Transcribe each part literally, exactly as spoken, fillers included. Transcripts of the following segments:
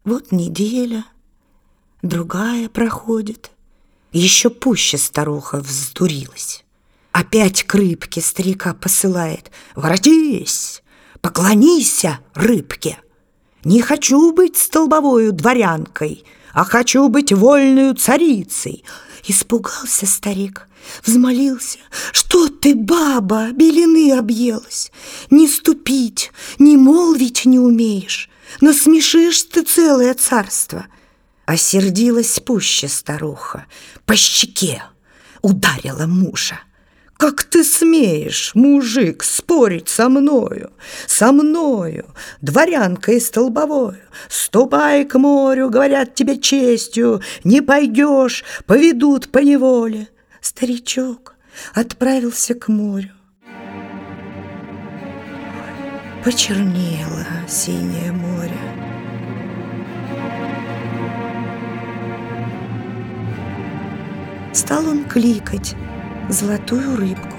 Вот неделя, другая проходит. Еще пуще старуха вздурилась. Опять к рыбке старика посылает: «Воротись, поклонися рыбке! Не хочу быть столбовою дворянкой, а хочу быть вольную царицей». Испугался старик, взмолился: «Что ты, баба, белины объелась? Не ступить, не молвить не умеешь, насмешишь ты целое царство». Осердилась пуще старуха, по щеке ударила мужа. «Как ты смеешь, мужик, спорить со мною, со мною, дворянкой столбовою? Ступай к морю, говорят тебе честью, не пойдешь, поведут по неволе». Старичок отправился к морю. Почернело синее море. Стал он кликать золотую рыбку.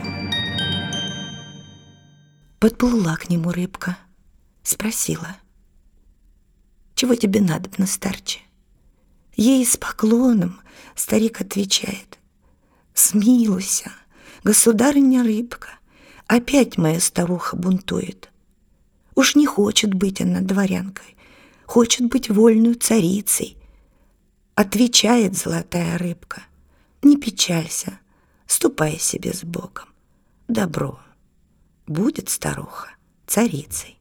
Подплыла к нему рыбка, спросила: «Чего тебе надобно, старче?» Ей с поклоном старик отвечает: «Смилуйся, государыня рыбка, опять моя старуха бунтует. Уж не хочет быть она дворянкой, хочет быть вольную царицей». Отвечает золотая рыбка: «Не печалься, ступай себе с Богом. Добро, будет старуха царицей».